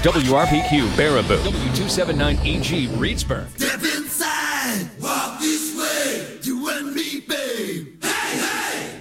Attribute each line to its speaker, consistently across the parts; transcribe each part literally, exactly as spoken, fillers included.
Speaker 1: W R P Q Baraboo, W two seventy-nine E G Reedsburg.
Speaker 2: Step inside, walk this way, you and me, babe. Hey, hey!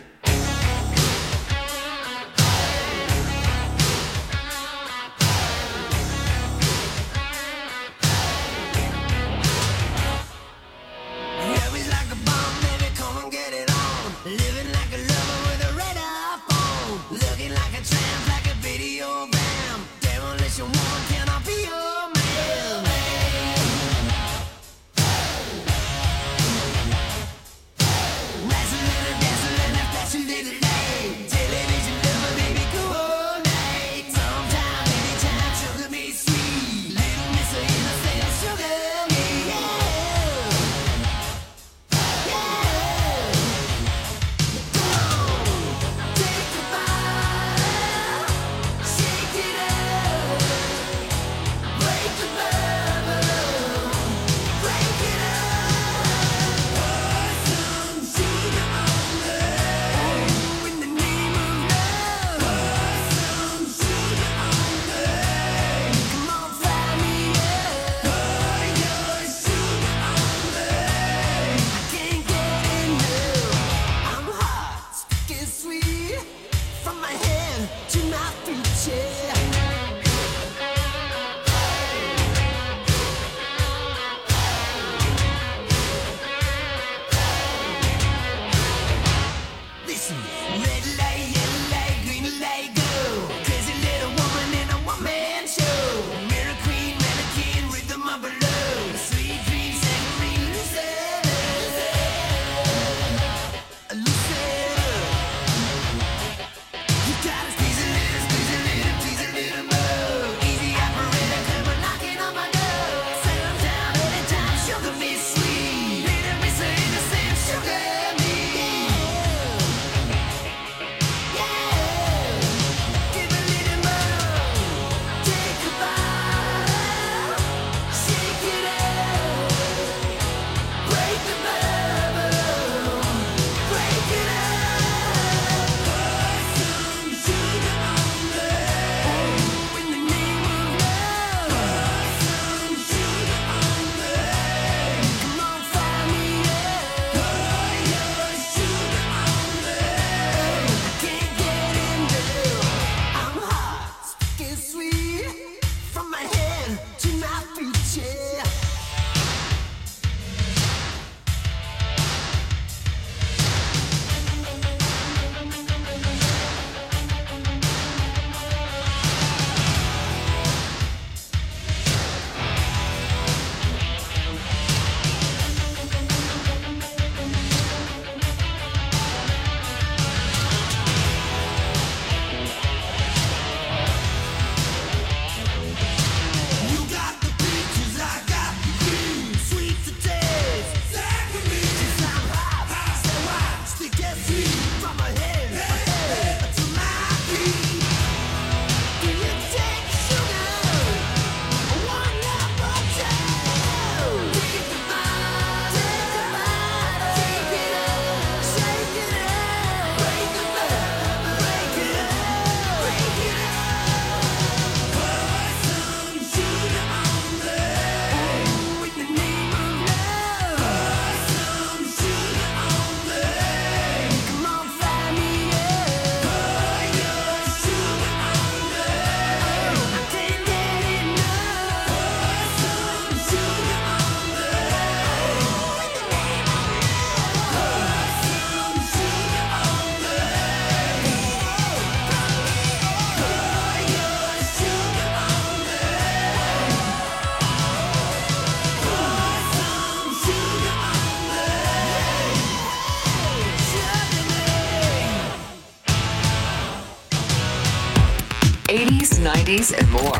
Speaker 3: eighties, nineties, and more.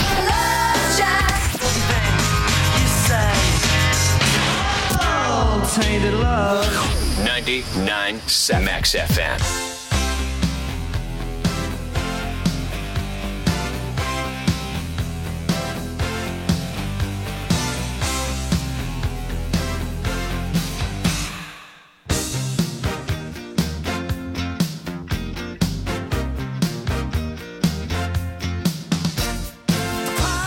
Speaker 4: Love Shack. You say, oh, tainted love.
Speaker 1: ninety-nine point seven Max F M.
Speaker 2: Party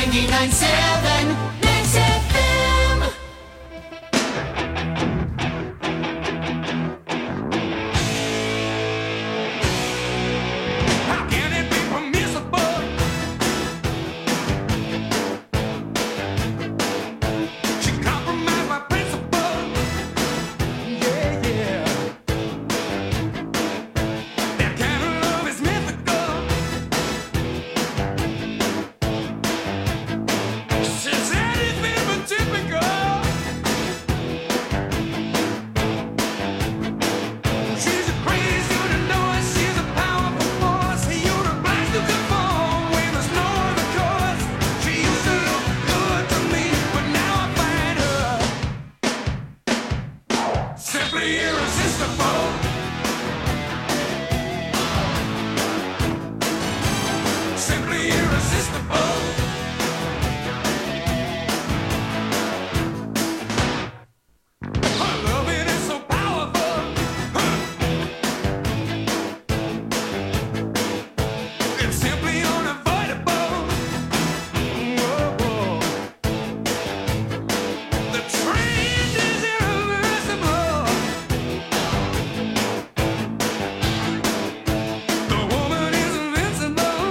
Speaker 2: ninety-nine point seven Mix F M.
Speaker 5: How can it be permissible? She compromised my principle. Yeah, yeah. That kind of love is mythical. She's anything but typical. She's a crazy, you to know it. She's a powerful force. You to blast to conform when there's no other cause. She used to look good to me, but now I find her simply irresistible. Simply irresistible. Her loving is so powerful. It's simply unavoidable. Whoa. The trend is irreversible. The woman is invincible.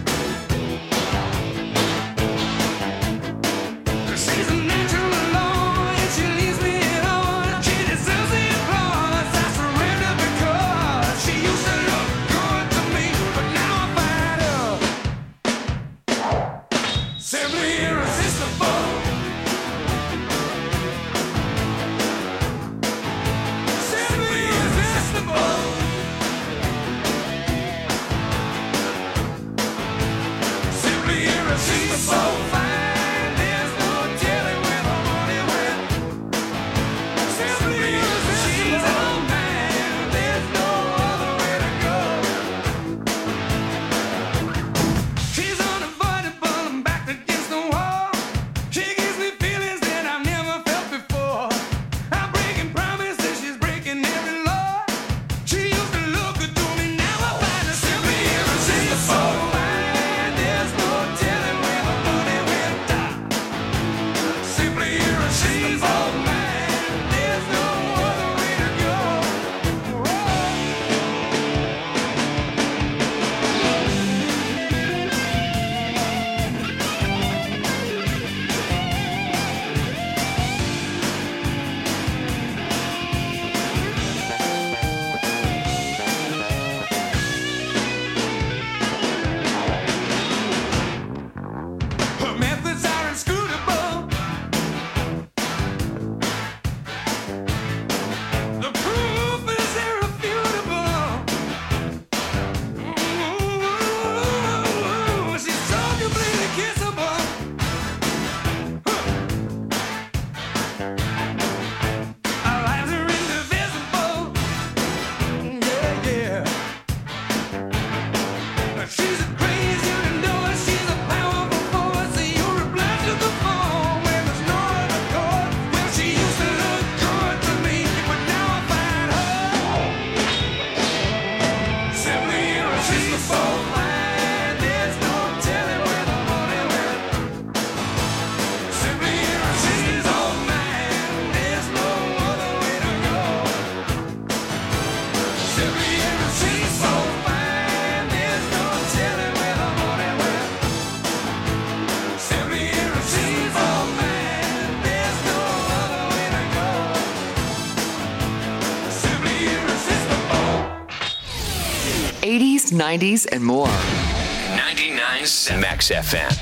Speaker 5: She's a natural alone, and she leaves me alone. She deserves the applause. I surrender because she used to look good to me, but now I find her simply irresistible. Simply irresistible. Simply irresistible. Fine, there's no telling where the money went. Simply irresistible. She's all mine. There's no other way to go. She's unavoidable. I'm backed against the wall. She gives me feelings that I've never felt before. I'm breaking promises. She's breaking every law. She used to look good to me. Now I find her simply irresistible. Fine, there's no telling where the money went. Simply irresistible. Man, there's no other way to go. Her methods are inscrutable. The proof is irrefutable. Ooh, she's so completely kissable. Our lives are indivisible. Yeah, yeah. She's a crazy, you to know it. She's a powerful force. You're a blast to the phone when there's no other cause. Well, she used to look good to me, but now I find her simply irresistible. Fine, there's no telling where the money went. Simply irresistible, man. There's no other way to go. Simply irresistible, fine. There's no telling where the money went. Simply irresistible, man. There's no other way to go. Simply irresistible.
Speaker 3: eighties, nineties, and more.
Speaker 1: ninety-nine point seven Max F M.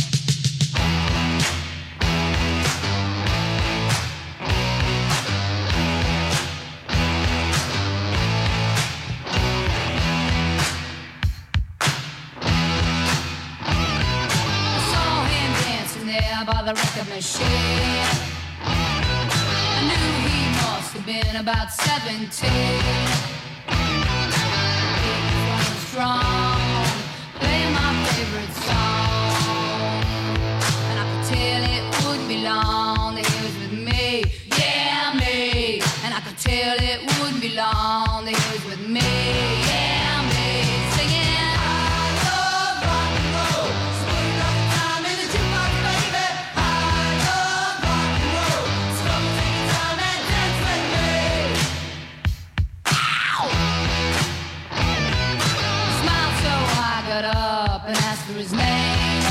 Speaker 6: I saw him dancing there by the record machine. I knew he must have been about seventeen. He was strong, playing my favorite song, and I could tell it wouldn't be long that he was with me, yeah me. And I could tell it wouldn't be long that he was with me, yeah me. Singing, I love rock and roll, so put another time in the jukebox. for his name.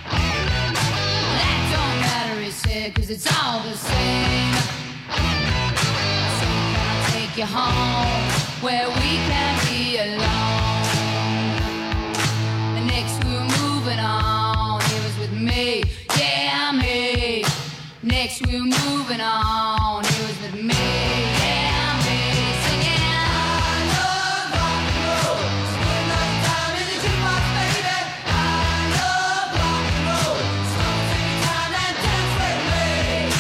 Speaker 6: That don't matter, he said, cause it's all the same. So can I take you home where we can be alone? And next we were moving on, he was with me, yeah, me. Next we were moving on, he was with me, yeah, me. Singing, I love rock and roll. Spend enough time in the jukebox, baby. I love rock and roll. So take your time and dance with me.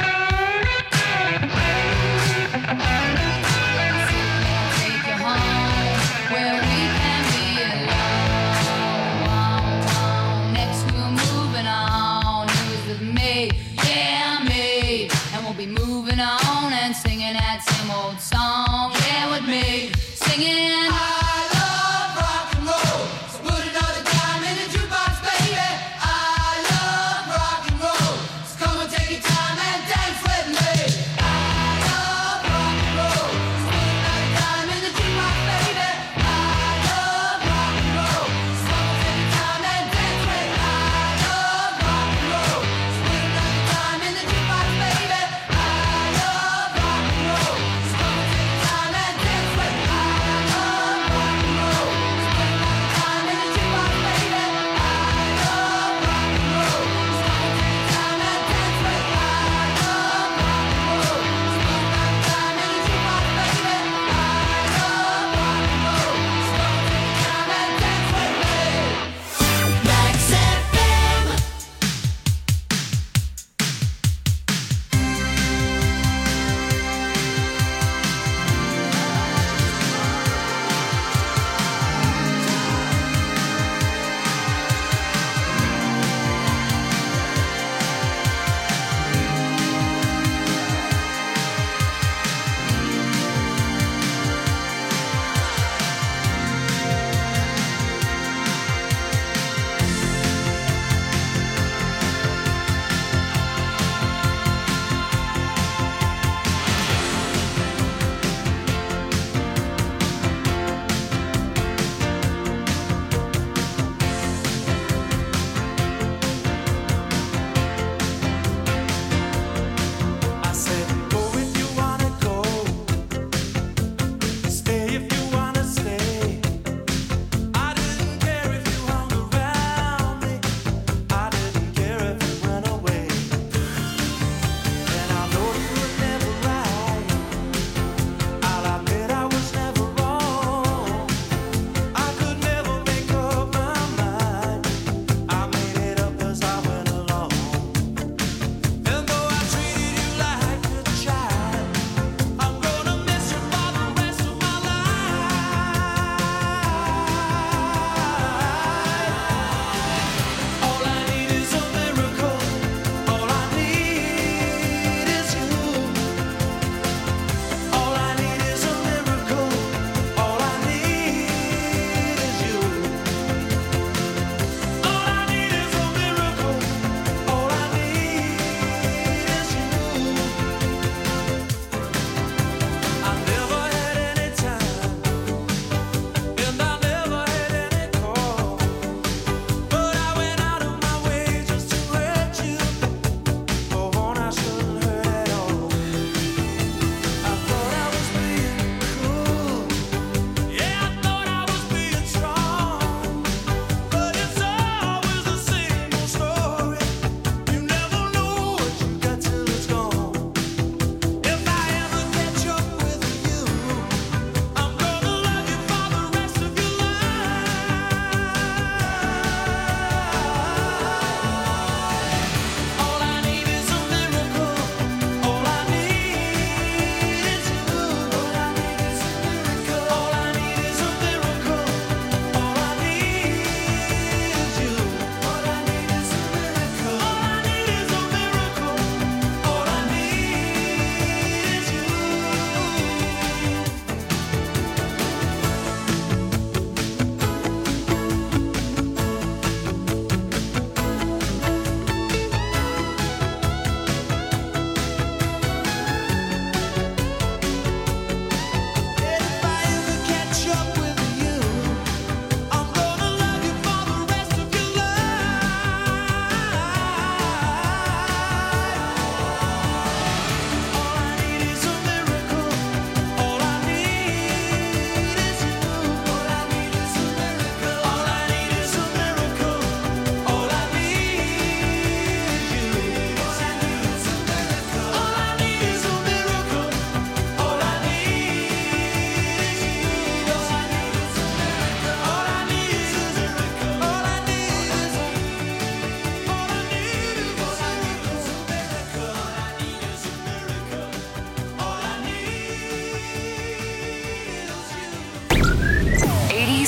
Speaker 6: Take you home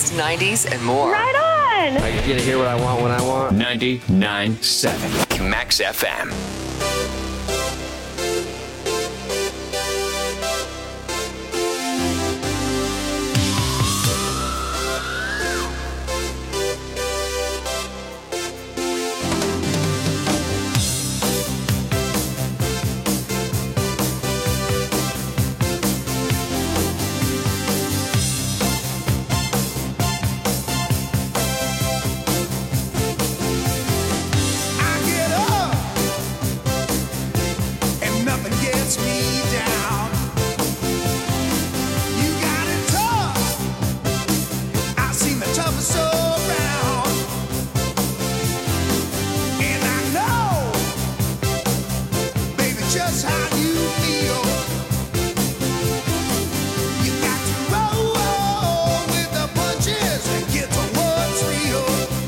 Speaker 3: eighties, nineties, and more.
Speaker 7: Right on!
Speaker 8: I get to hear what I want when I want.
Speaker 1: ninety-nine point seven Max F M.
Speaker 2: I get up and nothing gets me down. You got it tough. I've seen the toughest around, and I know, baby, just how you feel. You got to roll with the punches and get to what's real.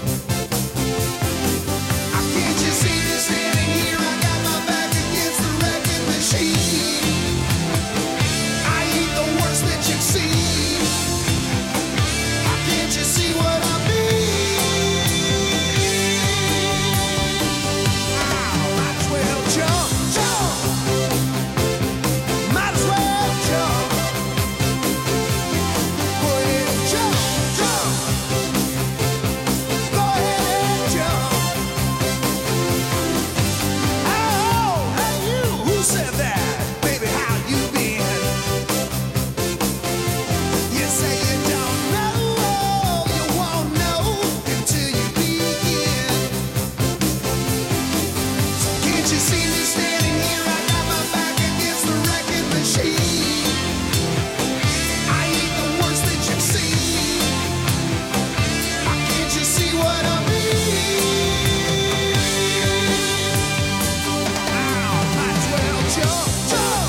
Speaker 2: Can't you see me standing here? I got my back against the wrecking machine. I ain't the worst that you've seen. Can't you see what I mean? Oh, might as well jump, jump. Might as well jump. Go ahead and jump, jump. Go ahead and jump. Oh, hey you, who said that? Baby, how you been? You say you don't know, you won't know until you begin. So can't you see me standing here? I got my back against the wrecking machine. I ain't the worst that you've seen. Can't you see what I mean? Might as well jump, jump.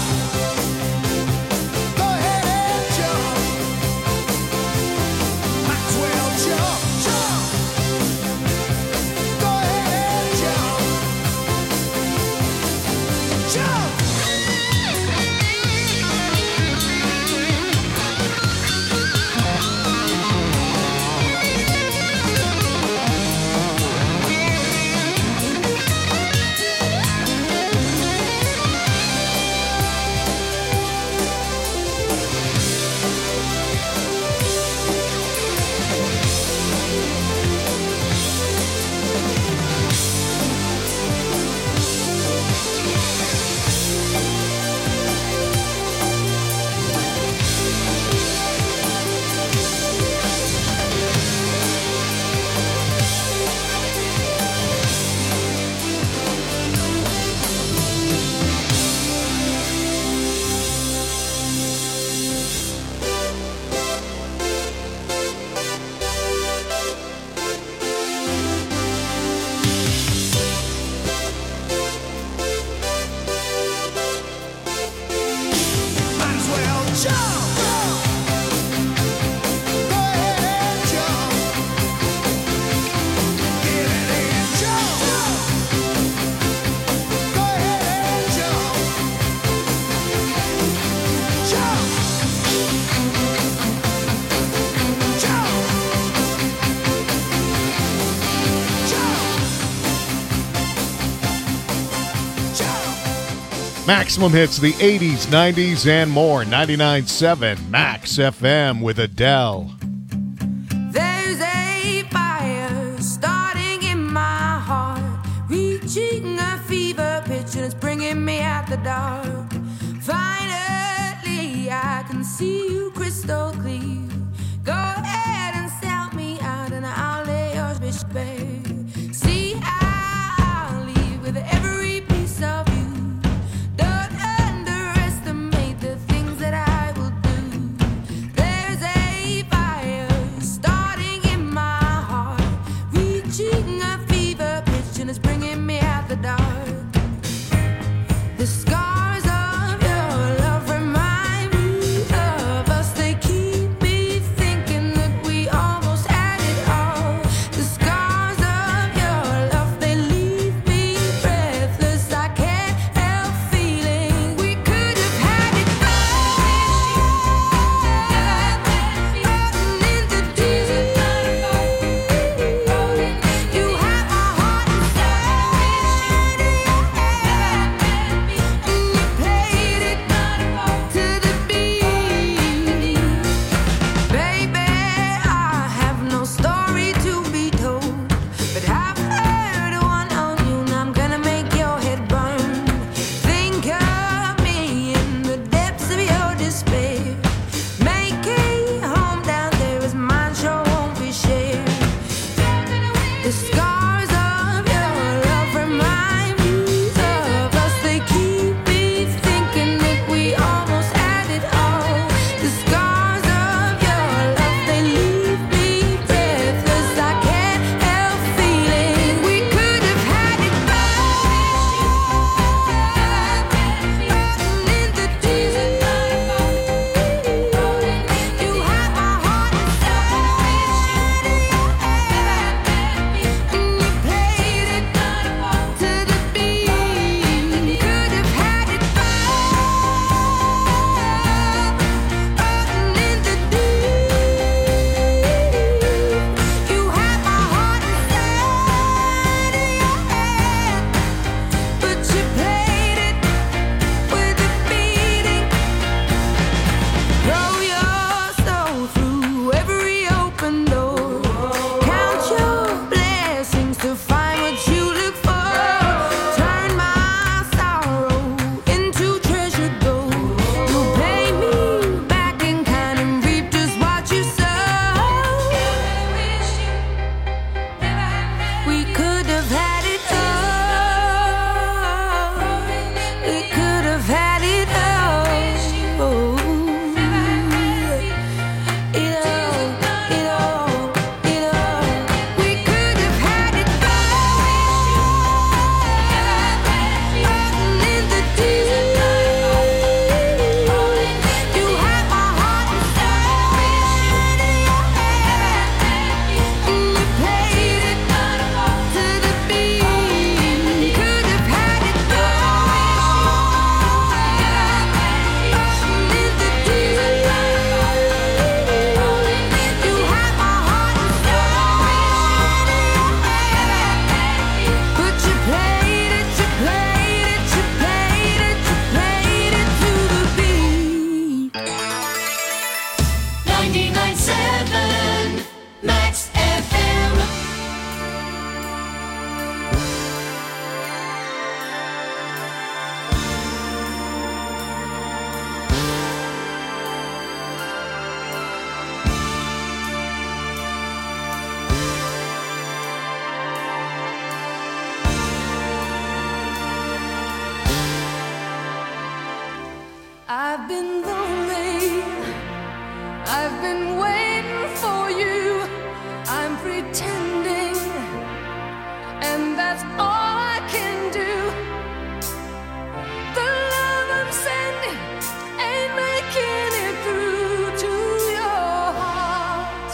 Speaker 2: Go ahead and jump. Might as well jump, jump. Go ahead and jump. Jump. Might as well jump. Go ahead and jump. Get it and jump. Go ahead and jump. Jump. Jump. Jump. Jump.
Speaker 9: Maximum hits of the eighties, nineties, and more. ninety-nine point seven Max F M with Adele.
Speaker 5: There's a fire starting in my heart, reaching a fever pitch, and it's bringing me out the dark. Finally, I can see you crystal clear. Go ahead and sell me out, and I'll lay yours bitch bare. See, I'll leave with every piece of you. Don't underestimate the things that I will do. There's a fire starting in my heart, reaching a fever pitch, and it's bringing me out the dark. The scars of your love remind me of us. They keep me thinking that we almost had it all. The scars of your love, they leave me breathless. I can't help feeling we could have had it all. Running into tears.
Speaker 6: I've been lonely. I've been waiting for you. I'm pretending, and that's all I can do. The love I'm sending ain't making it through to your heart.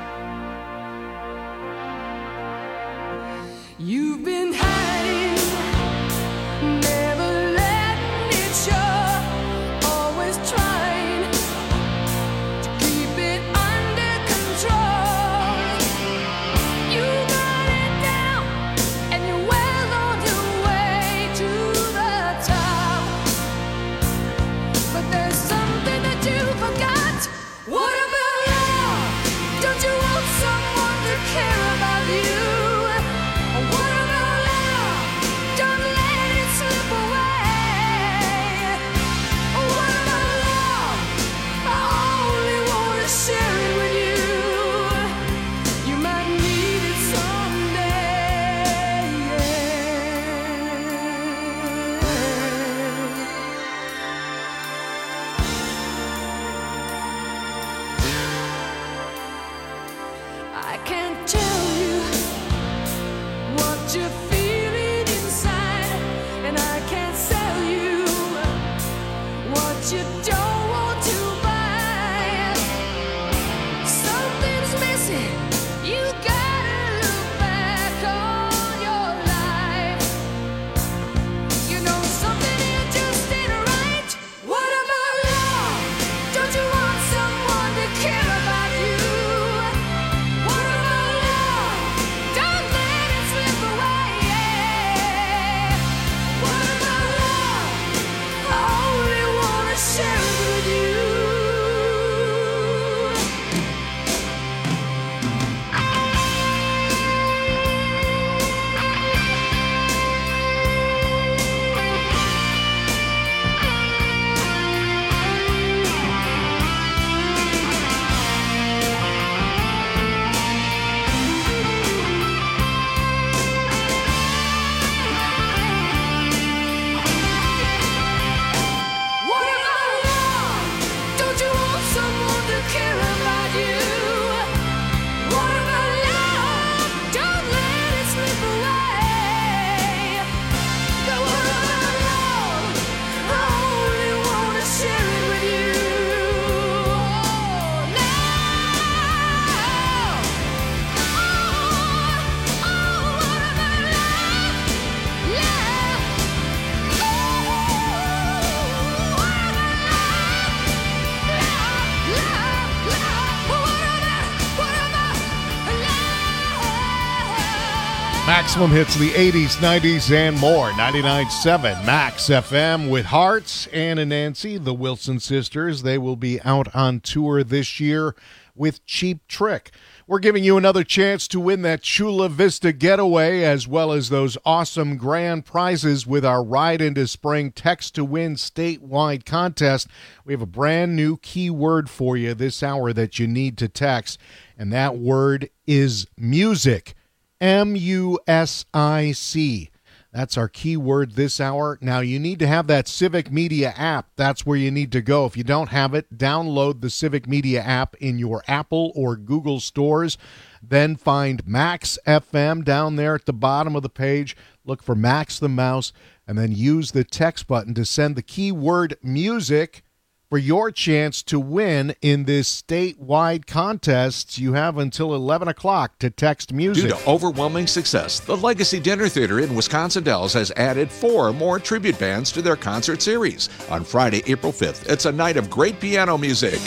Speaker 6: You've been hiding, never letting it show, always trying to keep it under control. You got it down, and you're well on your way to the top. But there's something that you forgot. What about love? Don't you want someone to care about you? What about love? Don't let it slip away. What about love? I only want to share it with you. You might need it someday. I can't tell you what you're feeling inside, and I can't sell you what you don't want to buy. Something's missing. You gotta look back on your life. You know something here just ain't right. What about love? Don't you want someone to care about you? What about love? Don't let it slip away. What about love? I only want to share it with you. What about love? Don't you want someone to care about you? What about love? Don't let it slip away. What about love? I only want to share it with you. Love. Oh, what about love? Love. Oh, what about love? Love, love. What about, what about love?
Speaker 9: Maximum hits of the eighties, nineties, and more. ninety-nine point seven Max F M with Hearts. Ann and Nancy, the Wilson sisters. They will be out on tour this year with Cheap Trick. We're giving you another chance to win that Chula Vista getaway, as well as those awesome grand prizes with our Ride into Spring Text to Win statewide contest. We have a brand new keyword for you this hour that you need to text, and that word is music. M U S I C. That's our keyword this hour. Now, you need to have that Civic Media app. That's where you need to go. If you don't have it, download the Civic Media app in your Apple or Google stores. Then find Max F M down there at the bottom of the page. Look for Max the Mouse, and then use the text button to send the keyword music for your chance to win in this statewide contest. You have until eleven o'clock to text music.
Speaker 7: Due to overwhelming success, the Legacy Dinner Theater in Wisconsin Dells has added four more tribute bands to their concert series. On Friday, April fifth, it's a night of great piano music.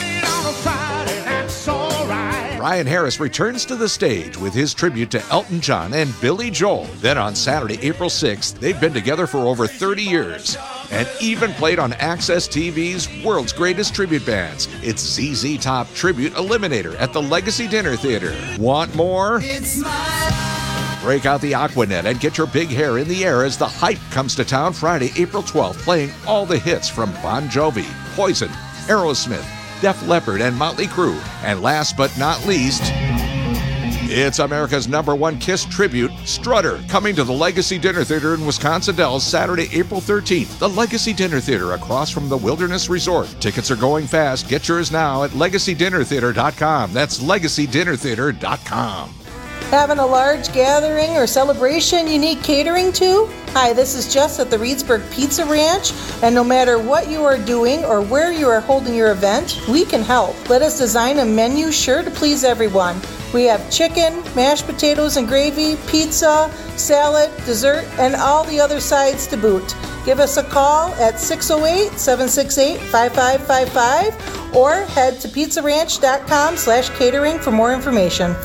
Speaker 7: Ryan Harris returns to the stage with his tribute to Elton John and Billy Joel. Then on Saturday, April sixth, they've been together for over thirty years and even played on Access T V's World's Greatest Tribute Bands. It's Z Z Top Tribute Eliminator at the Legacy Dinner Theater. Want more?
Speaker 2: It's my
Speaker 7: Break out the Aquanet and get your big hair in the air as The Hype comes to town Friday, April twelfth, playing all the hits from Bon Jovi, Poison, Aerosmith, Def Leppard, and Motley Crue. And last but not least, It's America's number one Kiss tribute, Strutter, coming to the Legacy Dinner Theater in Wisconsin Dells Saturday, April thirteenth. The Legacy Dinner Theater across from the Wilderness Resort. Tickets are going fast. Get yours now at legacy dinner theater dot com. That's legacy dinner theater dot com.
Speaker 10: Having a large gathering or celebration you need catering to? Hi, this is Jess at the Reedsburg Pizza Ranch, and no matter what you are doing or where you are holding your event, we can help. Let us design a menu sure to please everyone. We have chicken, mashed potatoes and gravy, pizza, salad, dessert, and all the other sides to boot. Give us a call at six oh eight, seven six eight, five five five five or head to pizza ranch dot com slash catering for more information.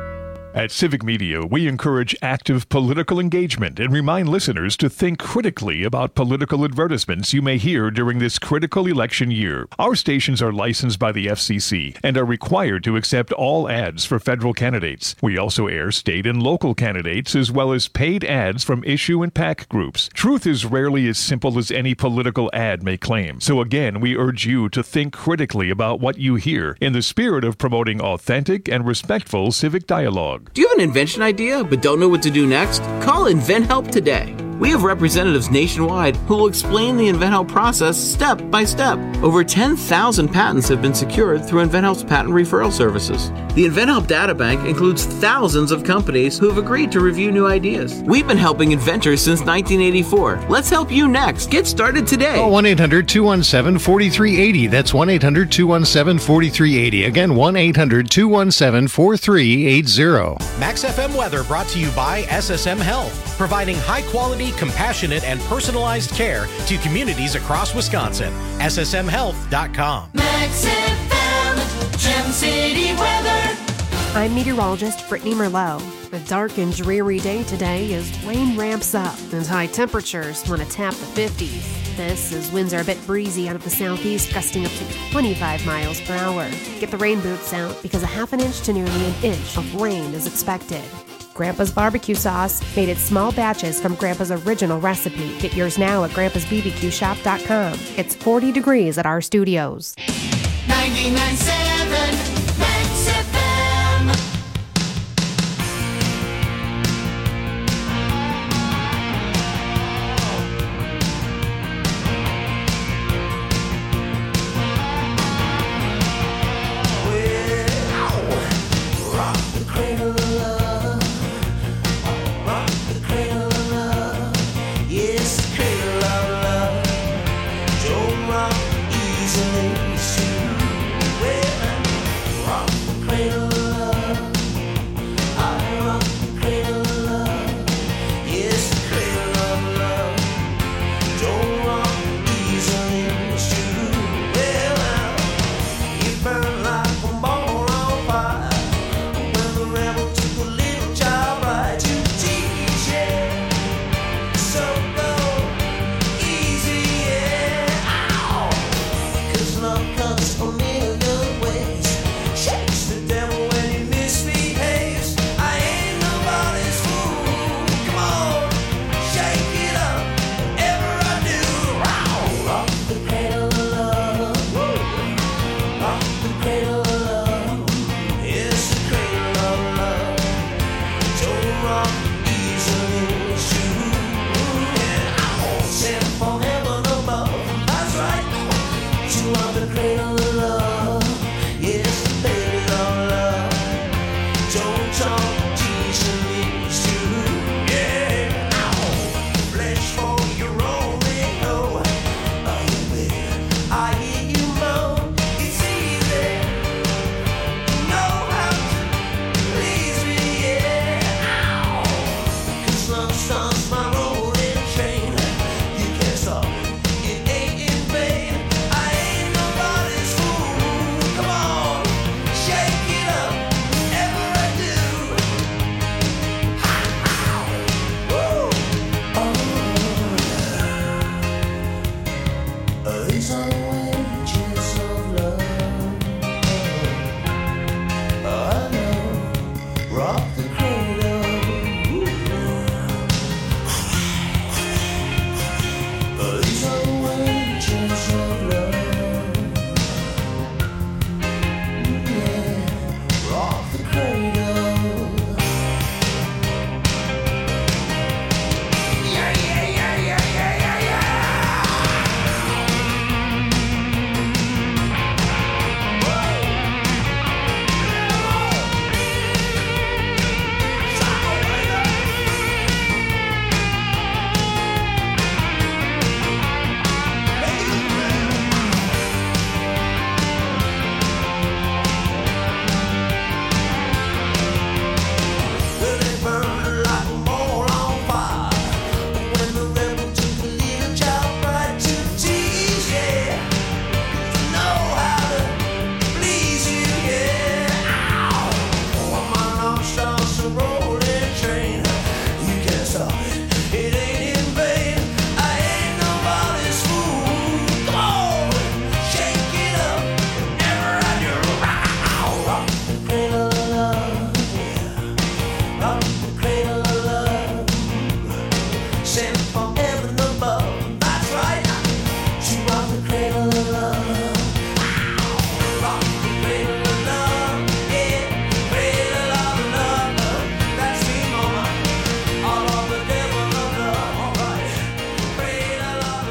Speaker 11: At Civic Media, we encourage active political engagement and remind listeners to think critically about political advertisements you may hear during this critical election year. Our stations are licensed by the F C C and are required to accept all ads for federal candidates. We also air state and local candidates as well as paid ads from issue and PAC groups. Truth is rarely as simple as any political ad may claim. So again, we urge you to think critically about what you hear in the spirit of promoting authentic and respectful civic dialogue.
Speaker 12: Do you have an invention idea but don't know what to do next? Call InventHelp today. We have representatives nationwide who will explain the InventHelp process step by step. Over ten thousand patents have been secured through InventHelp's patent referral services. The InventHelp databank includes thousands of companies who have agreed to review new ideas. We've been helping inventors since nineteen eighty-four. Let's help you next. Get started today.
Speaker 13: Call one eight hundred two one seven four three eight zero. That's one eight hundred two one seven four three eight zero. Again, one eight hundred two one seven four three eight zero.
Speaker 14: Max F M weather brought to you by S S M Health, providing high-quality, compassionate, and personalized care to communities across Wisconsin. S S M health dot com.
Speaker 4: Max F M, Gem City weather.
Speaker 15: I'm meteorologist Brittany Merlot. A dark and dreary day today as rain ramps up and high temperatures want to tap the fifties. This as winds are a bit breezy out of the southeast, gusting up to twenty-five miles per hour. Get the rain boots out because a half an inch to nearly an inch of rain is expected. Grandpa's barbecue sauce, made in small batches from Grandpa's original recipe. Get yours now at grandpas b b q shop dot com. It's forty degrees at our studios.
Speaker 4: ninety-nine point seven Max F M.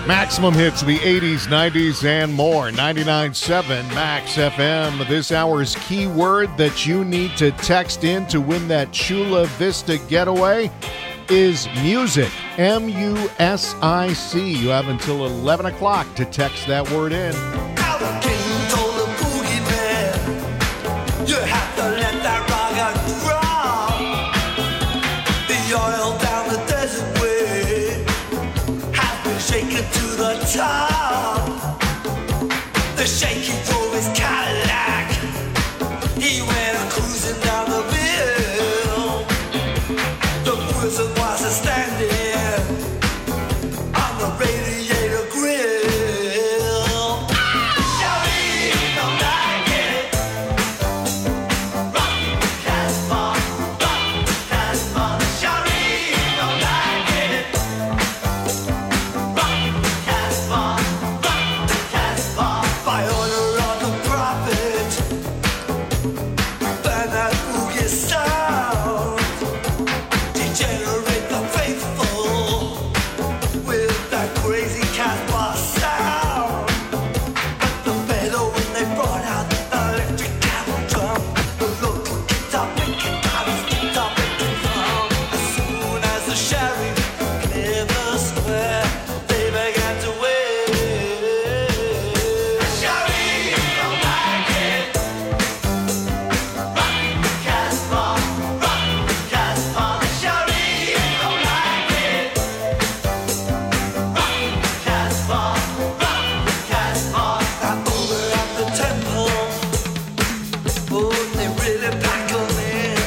Speaker 9: Maximum hits of the eighties, nineties, and more. ninety-nine point seven Max F M. This hour's keyword that you need to text in to win that Chula Vista getaway is music. M U S I C. You have until eleven o'clock to text that word in.
Speaker 2: You have to let that rock and roll. The oil down the desert way has been shaken to the top. The shaky drove his Cadillac. He went cruising down the hill. The wizard was a standing on the radiator grill. Shawty, don't like it. Rocky Casbah, Rocky Casbah. Shawty, don't like it. Rocky Casbah, Rocky Casbah. By order of the prophet, burn that boogie sound. Degenerate the faithful with that crazy Casbah sound. But the better when they brought out the electric cattle drum, the local guitar picking bodies, guitar picking drum. As soon as the sheriff cleared the square, they began to wave. Sheriff, don't like it. Rocky Casbah, Rocky Casbah. Sheriff, don't like it. Rocky Casbah, Rocky Casbah. Now over at the temple, oh, they really pack 'em in.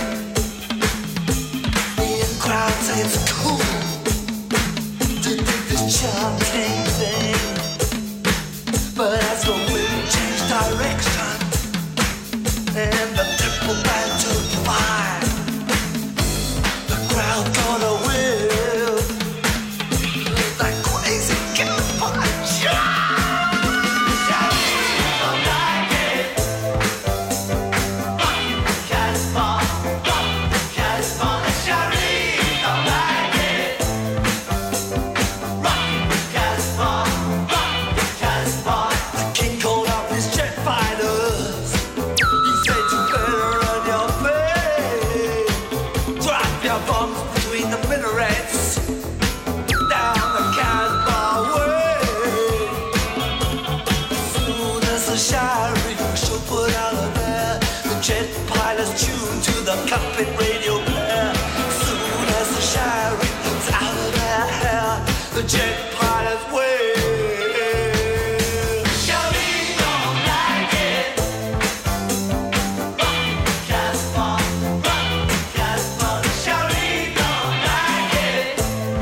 Speaker 2: The in crowd say it's cool to do this chanting thing. But as the wind changed direction and the temple band took fire, the crowd got a whiff like crazy Casbah. Don't like it. Rocky Casbah, Rocky Casbah. Shawty, don't like it. Rocky Casbah, Rocky Casbah. The king called up his jet fighters. He said you better run your play. Drop your bombs between the minarets down the Casbah way. As soon as the sheriff should put out of there, the jet pilots tuned to the cockpit radio player. As soon as the sheriff's out of their hair, the jet pilots wave. Shawty, don't like it. Rocky Casbah, Rocky Casbah. Shawty, don't like it.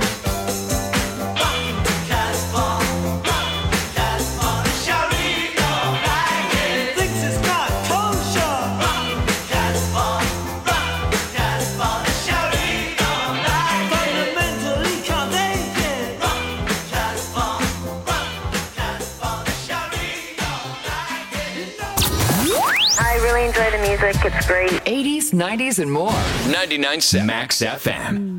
Speaker 2: Rocky Casbah, Rocky Casbah. Shawty, don't like it. Thinks it's not kosher. Rocky Casbah, Rocky Casbah. Shawty, don't like it. Fundamentally can't take it. Rocky Casbah, Rocky Casbah. Shawty, don't like it.
Speaker 16: I really enjoy the music. It's great.
Speaker 3: eighties, nineties, and more.
Speaker 1: ninety-nine point seven Max F M.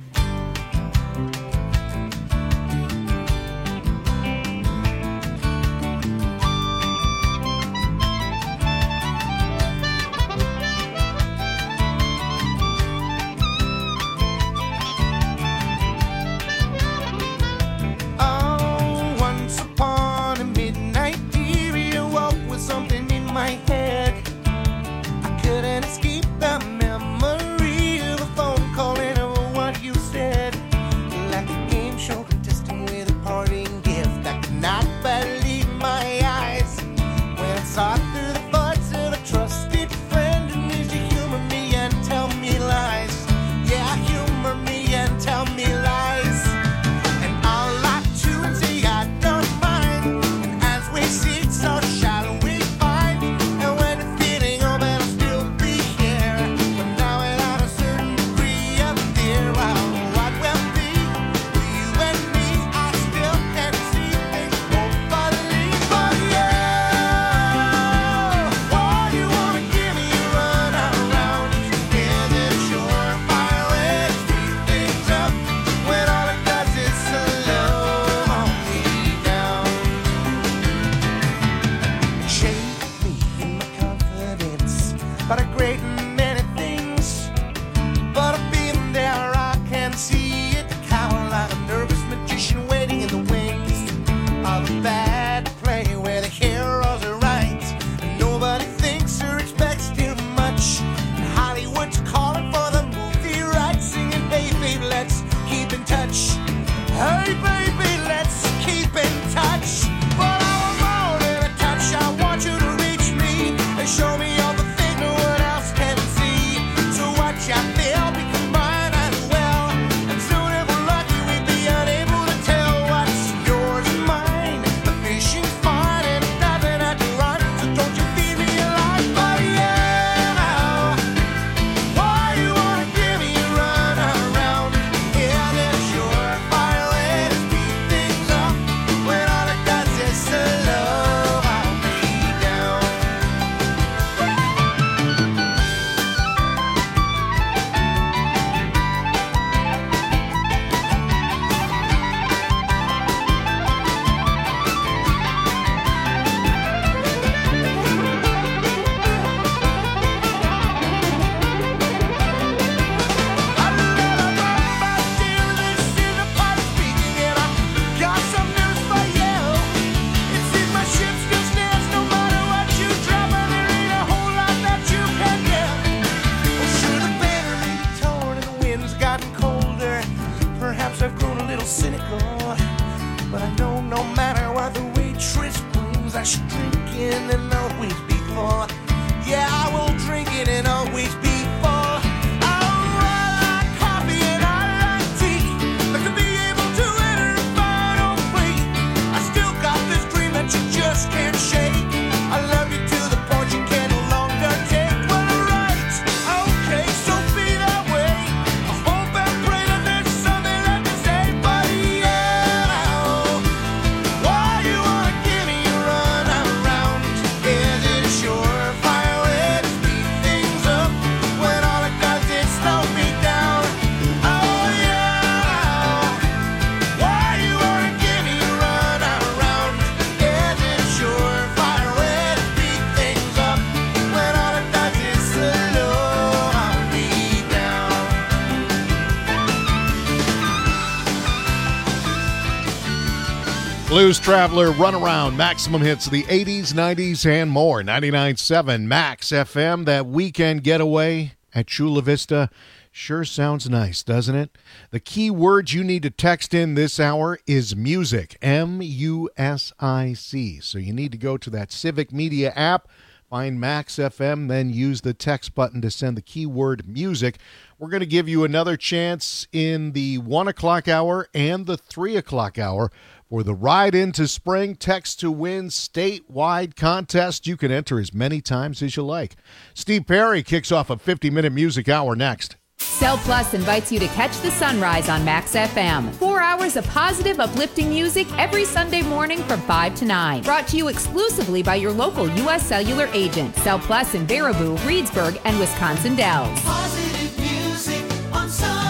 Speaker 2: Oh, once upon a midnight period, woke with something in my head. I couldn't escape the memory of a phone call and a little cynical, but I know no matter what the waitress brings, I should drink it and always be full. Yeah, I will drink it and always be full. I like coffee and I like tea, but to be able to enter a final plea, I still got this dream that you just can't shake. I love you to the point you can no longer take. Well, right, okay, so be that way. I hope and pray that there's something left to say, but yeah, why you wanna give me a run around? Is it a surefire way to speed things up when all it does is slow me down? Oh yeah, why you wanna give me a run around? Is it a surefire way to speed things up when all it does is slow me down?
Speaker 9: Blues Traveler, Runaround, maximum hits of the eighties, nineties, and more. ninety-nine point seven Max F M, that weekend getaway at Chula Vista. Sure sounds nice, doesn't it? The key word you need to text in this hour is music, M U S I C. So you need to go to that Civic Media app, find Max F M, then use the text button to send the keyword music. We're going to give you another chance in the one o'clock hour and the three o'clock hour for the Ride into Spring Text to Win statewide contest. You can enter as many times as you like. Steve Perry kicks off a fifty-minute music hour next.
Speaker 17: Cell Plus invites you to catch the sunrise on Max F M. Four hours of positive, uplifting music every Sunday morning from five to nine. Brought to you exclusively by your local U S Cellular agent. Cell Plus in Baraboo, Reedsburg, and Wisconsin Dells.
Speaker 4: Positive music on Sunrise.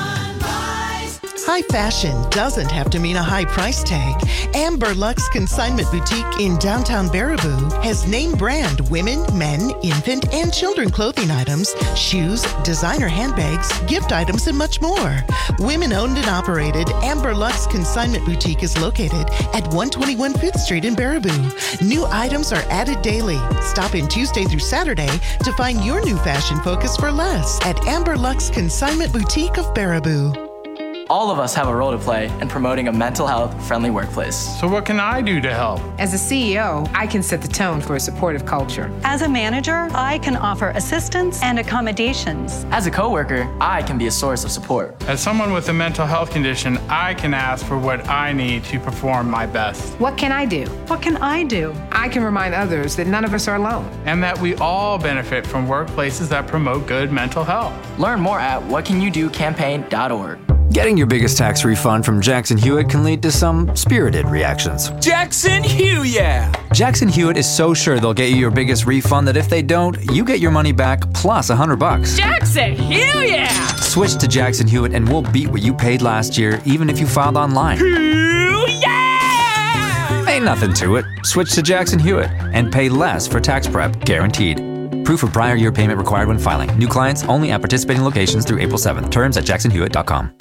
Speaker 18: High fashion doesn't have to mean a high price tag. Amber Lux Consignment Boutique in downtown Baraboo has name brand women, men, infant, and children clothing items, shoes, designer handbags, gift items, and much more. Women owned and operated, Amber Lux Consignment Boutique is located at one twenty-one Fifth Street in Baraboo. New items are added daily. Stop in Tuesday through Saturday to find your new fashion focus for less at Amber Lux Consignment Boutique of Baraboo.
Speaker 19: All of us have a role to play in promoting a mental health friendly workplace.
Speaker 20: So what can I do to help?
Speaker 21: As a C E O, I can set the tone for a supportive culture.
Speaker 22: As a manager, I can offer assistance and accommodations.
Speaker 19: As a coworker, I can be a source of support.
Speaker 20: As someone with a mental health condition, I can ask for what I need to perform my best.
Speaker 21: What can I do?
Speaker 22: What can I do?
Speaker 21: I can remind others that none of us are alone.
Speaker 20: And that we all benefit from workplaces that promote good mental health.
Speaker 19: Learn more at what can you do campaign dot org.
Speaker 23: Getting your biggest tax refund from Jackson Hewitt can lead to some spirited reactions.
Speaker 24: Jackson Hewitt, yeah!
Speaker 23: Jackson Hewitt is so sure they'll get you your biggest refund that if they don't, you get your money back plus a hundred bucks.
Speaker 24: Jackson Hewitt, yeah!
Speaker 23: Switch to Jackson Hewitt and we'll beat what you paid last year, even if you filed online.
Speaker 24: Hew, yeah!
Speaker 23: Ain't nothing to it. Switch to Jackson Hewitt and pay less for tax prep, guaranteed. Proof of prior year payment required when filing. New clients only at participating locations through April seventh. Terms at jackson hewitt dot com.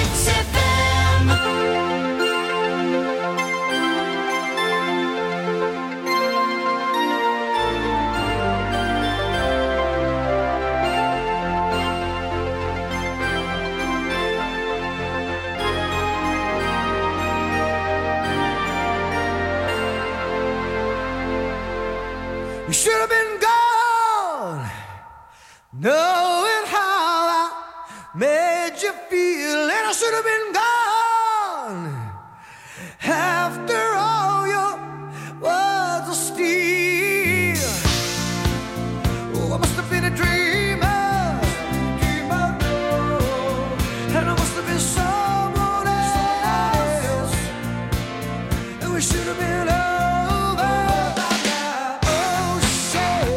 Speaker 2: You should have been gone, knowing how I made you feel, and I should have been gone after all your words of steel. Oh, I must have been a dreamer, dreamer, and I must have been someone else, and we should have been over. Oh, say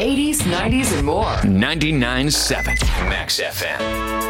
Speaker 3: eighties, nineties, and more.
Speaker 1: ninety-nine point seven Max F M.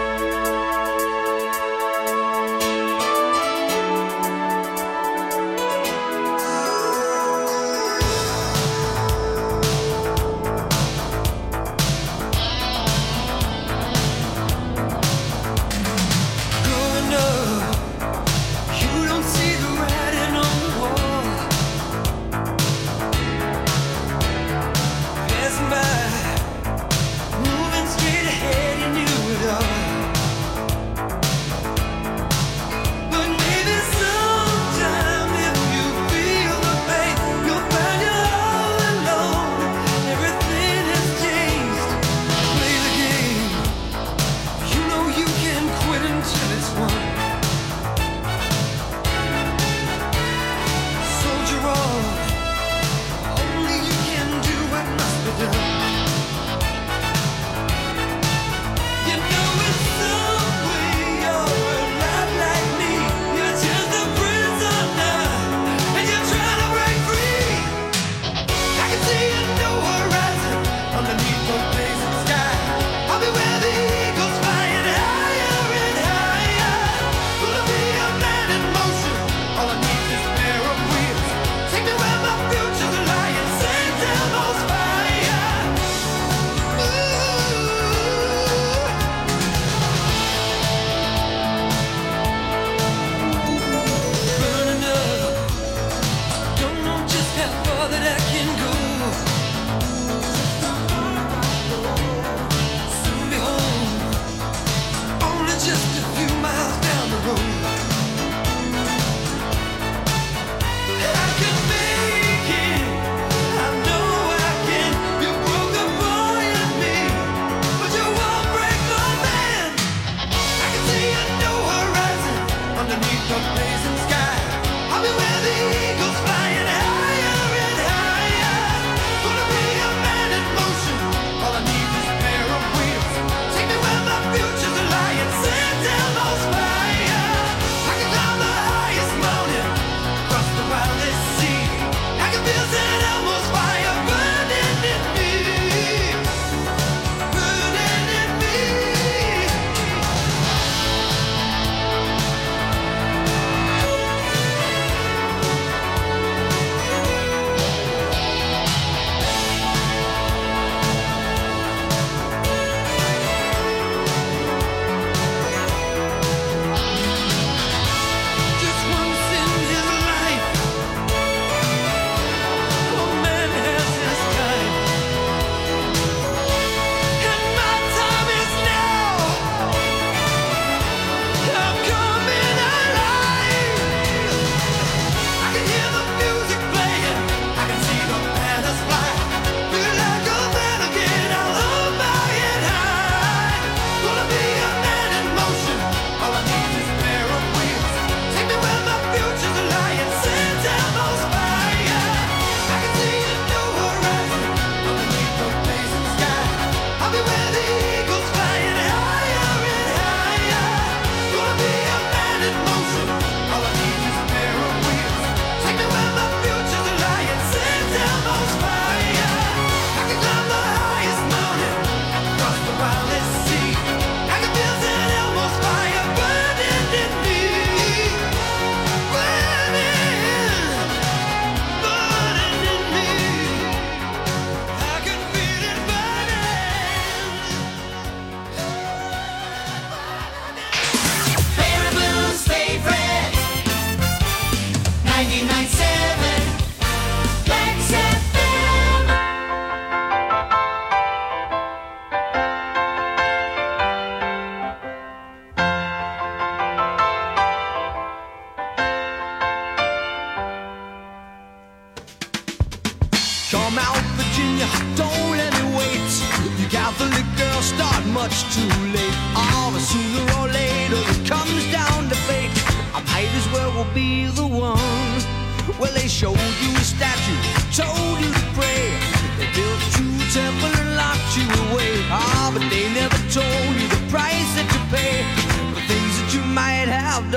Speaker 2: much too late. Oh, but sooner or later it comes down to fate. I might as well will be the one. Well, they showed you a statue, told you to pray. They built you a temple and locked you away. Ah, but they never told you the price that you pay for the things that you might have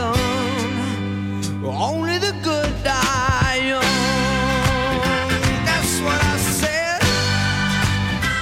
Speaker 2: done. Only the good die young. That's what I said.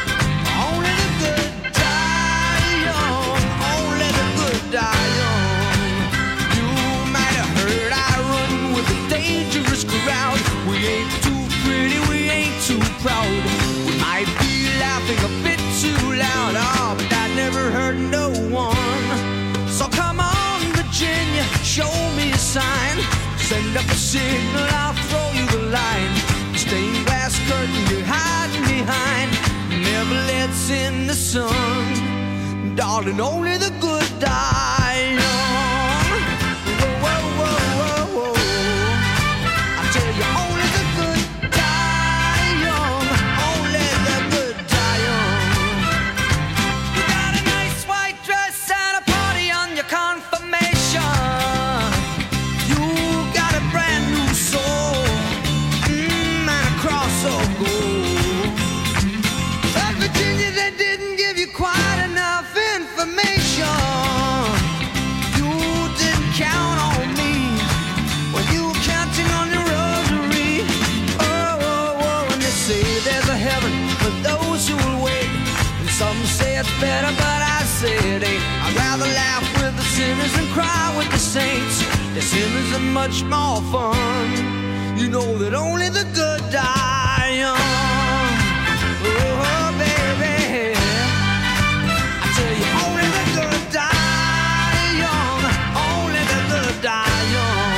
Speaker 2: sign. Send up a signal, I'll throw you the line. Stained glass curtain you're hiding behind never lets in the sun. Darling, only the good die young. Whoa, whoa, whoa, whoa, whoa. I tell you, only the good die young. Only the good die young. You got a nice white dress at a party on your confirmation. You got a brand new soul, mm, and a cross of gold. But Virginia, they didn't give you quite enough information. You didn't count on me when you were counting on your rosary. Oh, oh, oh, and they say there's a heaven for those who will wait. And some say it's better, but I say it ain't. I'd rather laugh with the sinners and cry with the saints. The sinners are much more fun. You know that only the good die young. Oh, baby, I tell you, only the good die young. Only the good die young.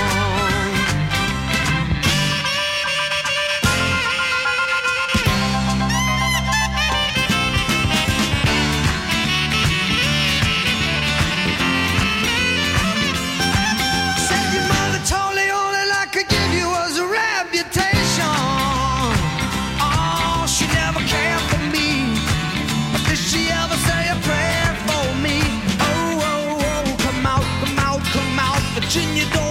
Speaker 2: Said your mother told me all that I could give you was a reputation. Oh, she never cared for me. But did she ever say a prayer for me? Oh, oh, oh, come out, come out, come out, Virginia, don't